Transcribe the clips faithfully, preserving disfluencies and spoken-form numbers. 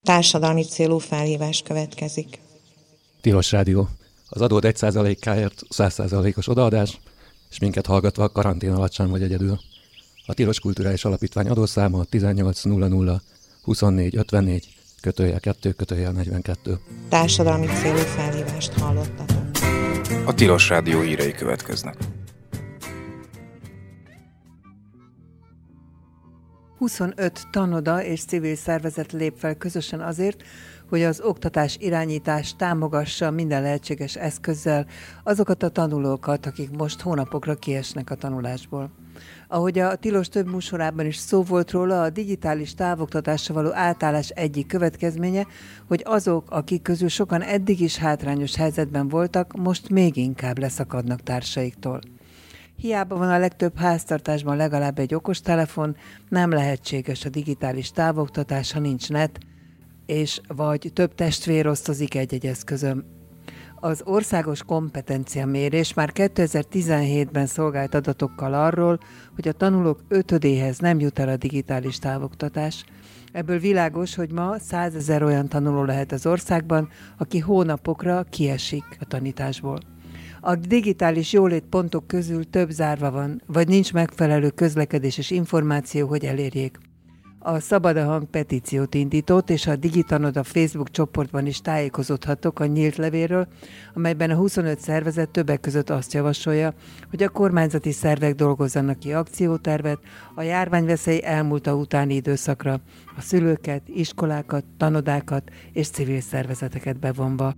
Társadalmi célú felhívás következik. Tilos Rádió. Az adód egy százalékáért száz százalékos odaadás, és minket hallgatva karantén alatt sem vagy egyedül. A Tilos Kulturális Alapítvány adószáma tizennyolc nulla nulla huszonnégy ötvennégy kötőjel kettő kötőjel negyvenkettő. Társadalmi célú felhívást hallottatok. A Tilos Rádió hírei következnek. huszonöt tanoda és civil szervezet lép fel közösen azért, hogy az oktatás irányítás támogassa minden lehetséges eszközzel azokat a tanulókat, akik most hónapokra kiesnek a tanulásból. Ahogy a Tilos több műsorában is szó volt róla, a digitális távoktatásra való átállás egyik következménye, hogy azok, akik közül sokan eddig is hátrányos helyzetben voltak, most még inkább leszakadnak társaiktól. Hiába van a legtöbb háztartásban legalább egy okostelefon, nem lehetséges a digitális távoktatás, ha nincs net, és vagy több testvér osztozik egy-egy eszközön. Az országos kompetenciamérés már kétezer-tizenhétben szolgált adatokkal arról, hogy a tanulók ötödéhez nem jut el a digitális távoktatás. Ebből világos, hogy ma százezer olyan tanuló lehet az országban, aki hónapokra kiesik a tanításból. A digitális jólétpontok közül több zárva van, vagy nincs megfelelő közlekedés és információ, hogy elérjék. A Szabad a Hang petíciót indított, és a Digitanoda Facebook csoportban is tájékozódhatok a nyílt levélről, amelyben a huszonöt szervezet többek között azt javasolja, hogy a kormányzati szervek dolgozzanak ki akciótervet a járványveszély elmúlta utáni időszakra, a szülőket, iskolákat, tanodákat és civil szervezeteket bevonva.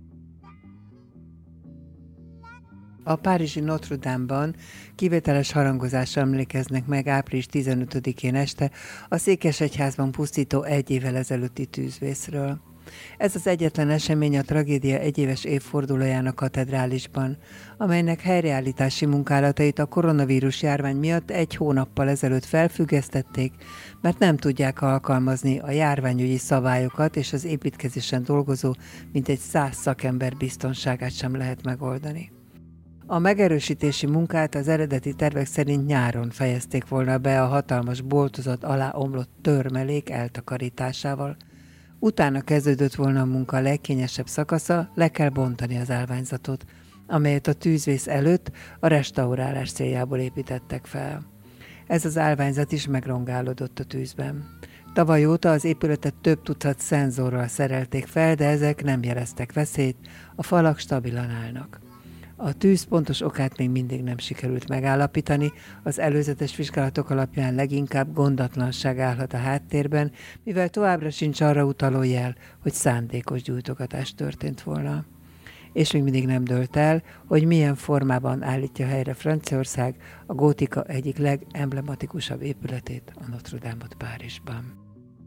A párizsi Notre Dame-ban kivételes harangozásra emlékeznek meg április tizenötödikén este a Székesegyházban pusztító egy évvel ezelőtti tűzvészről. Ez az egyetlen esemény a tragédia egyéves évfordulójának katedrálisban, amelynek helyreállítási munkálatait a koronavírus járvány miatt egy hónappal ezelőtt felfüggesztették, mert nem tudják alkalmazni a járványügyi szabályokat, és az építkezésen dolgozó mintegy száz szakember biztonságát sem lehet megoldani. A megerősítési munkát az eredeti tervek szerint nyáron fejezték volna be a hatalmas boltozat alá omlott törmelék eltakarításával. Utána kezdődött volna a munka legkényesebb szakasza, le kell bontani az állványzatot, amelyet a tűzvész előtt a restaurálás céljából építettek fel. Ez az állványzat is megrongálódott a tűzben. Tavaly óta az épületet több tucat szenzorral szerelték fel, de ezek nem jeleztek veszélyt, a falak stabilan állnak. A tűz pontos okát még mindig nem sikerült megállapítani, az előzetes vizsgálatok alapján leginkább gondatlanság állhat a háttérben, mivel továbbra sincs arra utaló jel, hogy szándékos gyújtogatás történt volna. És még mindig nem dőlt el, hogy milyen formában állítja helyre Franciaország a gótika egyik legemblematikusabb épületét, a Notre Dame-ot Párizsban.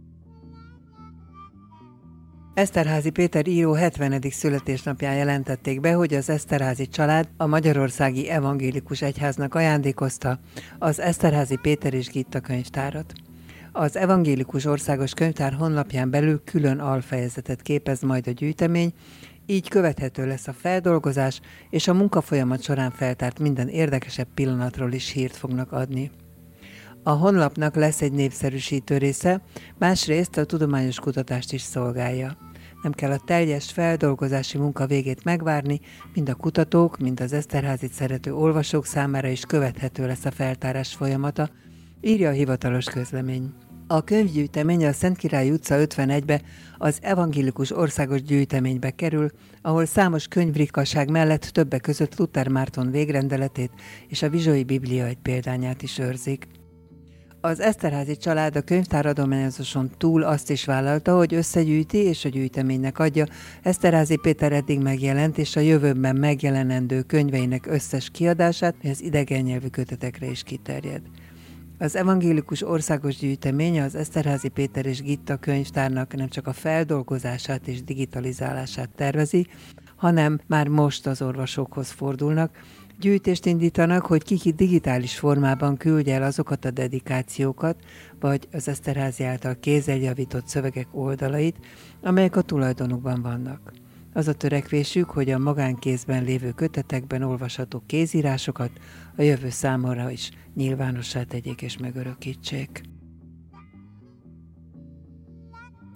Eszterházy Péter író hetvenedik születésnapján jelentették be, hogy az Eszterházy család a Magyarországi Evangélikus Egyháznak ajándékozta az Eszterházy Péter és Gitta könyvtárat. Az Evangélikus Országos Könyvtár honlapján belül külön alfejezetet képez majd a gyűjtemény, így követhető lesz a feldolgozás, és a munkafolyamat során feltárt minden érdekesebb pillanatról is hírt fognak adni. A honlapnak lesz egy népszerűsítő része, másrészt a tudományos kutatást is szolgálja. Nem kell a teljes feldolgozási munka végét megvárni, mind a kutatók, mind az Eszterházit szerető olvasók számára is követhető lesz a feltárás folyamata, írja a hivatalos közlemény. A könyvgyűjtemény a Szentkirály utca ötvenegybe az Evangélikus Országos Gyűjteménybe kerül, ahol számos könyvrikaság mellett többek között Luther Márton végrendeletét és a Vizsói Biblia egy példányát is őrzik. Az Eszterházy család a könyvtáradományozáson túl azt is vállalta, hogy összegyűjti és a gyűjteménynek adja Eszterházy Péter eddig megjelent és a jövőben megjelenendő könyveinek összes kiadását, hogy az idegen nyelvű kötetekre is kiterjed. Az Evangélikus Országos Gyűjtemény az Eszterházy Péter és Gitta könyvtárnak nem csak a feldolgozását és digitalizálását tervezi, hanem már most az olvasókhoz fordulnak, gyűjtést indítanak, hogy ki digitális formában küldje el azokat a dedikációkat, vagy az Eszterházy által kézzel javított szövegek oldalait, amelyek a tulajdonukban vannak. Az a törekvésük, hogy a magánkézben lévő kötetekben olvasható kézírásokat a jövő számára is nyilvánossá tegyék és megörökítsék.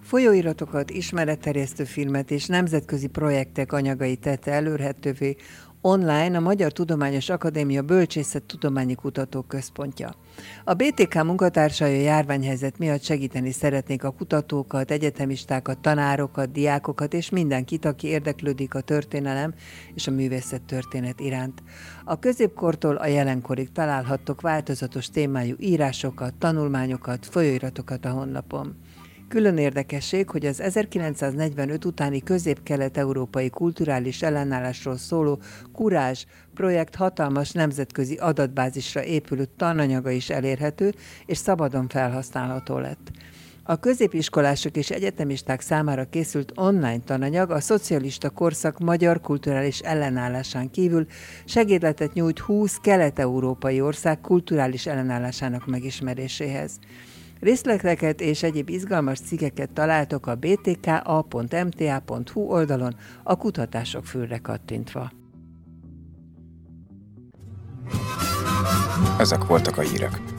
Folyóiratokat, ismeretterjesztő filmet és nemzetközi projektek anyagait tette elérhetővé online a Magyar Tudományos Akadémia Bölcsészettudományi Kutatóközpontja. A bé té ká munkatársai a járványhelyzet miatt segíteni szeretnék a kutatókat, egyetemistákat, tanárokat, diákokat és mindenkit, aki érdeklődik a történelem és a művészet történet iránt. A középkortól a jelenkorig találhattok változatos témájú írásokat, tanulmányokat, folyóiratokat a honlapon. Külön érdekesség, hogy az ezerkilencszáznegyvenöt utáni közép-kelet-európai kulturális ellenállásról szóló Kurázs projekt hatalmas nemzetközi adatbázisra épülő tananyaga is elérhető és szabadon felhasználható lett. A középiskolások és egyetemisták számára készült online tananyag a szocialista korszak magyar kulturális ellenállásán kívül segédletet nyújt húsz kelet-európai ország kulturális ellenállásának megismeréséhez. Részleteket és egyéb izgalmas cikkeket találtok a bé té ká á pont em té á pont hú oldalon a kutatások fülre kattintva. Ezek voltak a hírek.